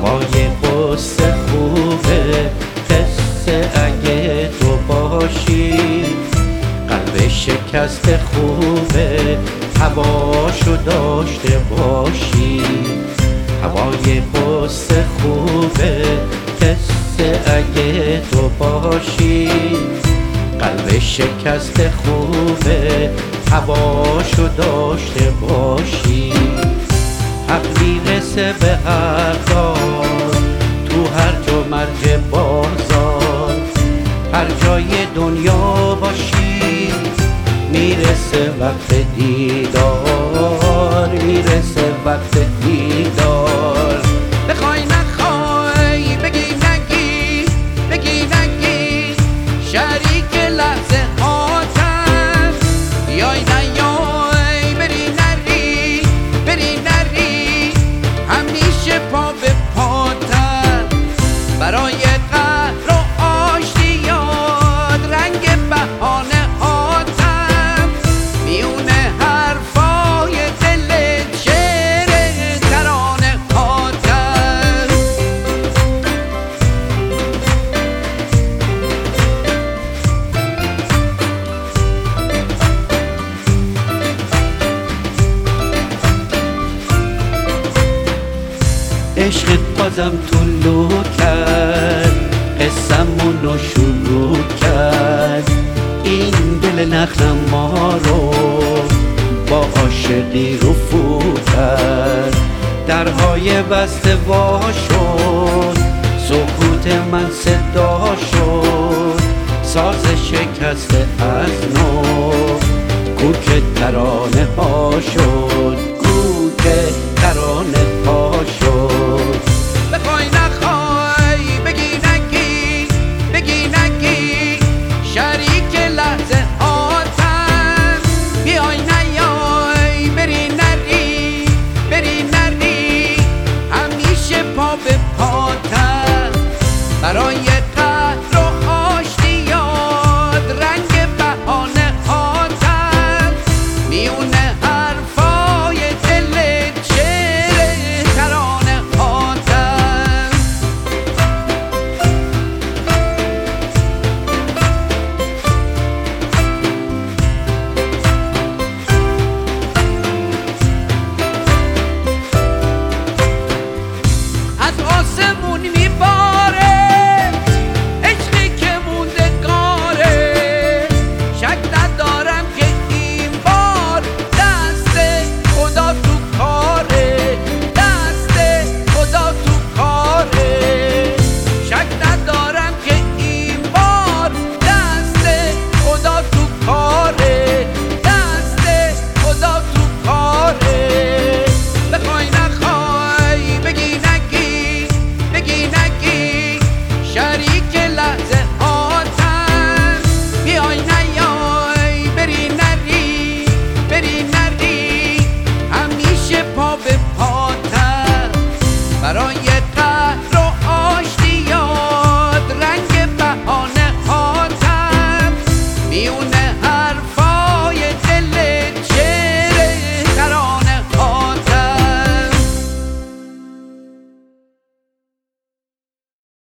هوای قصه خوبه، قصه اگه تو باشی. قلب شکست خوبه، هواشو داشته باشی. هوای قصه خوبه، قصه اگه تو باشی. قلب شکست خوبه، هواشو داشته باشی. حق میرسه به حقدار تو هر جا مرج بازار. هر جای دنیا باشی میرسه وقت دیدار، میرسه وقت دیدار. بخوای نخوای، بگی نگی، بگی نگی، شریک لحظه هاتم. یای نیای، بری نری، بری نری، همیشه پا به پاتم. برای قهر و آشتیات رنگ بهانه هاتم. میونه حرفای دلت شعر ترانه هاتم. عشقت بازم طلوع کرد، قصه‌مونو شروع کرد. این دل نخلم ما رو با عاشقی رفو کرد. درهای بسته وا شد، سکوت من صدا شد. ساز شکسته از نو، کوک ترانه ها شد، کوک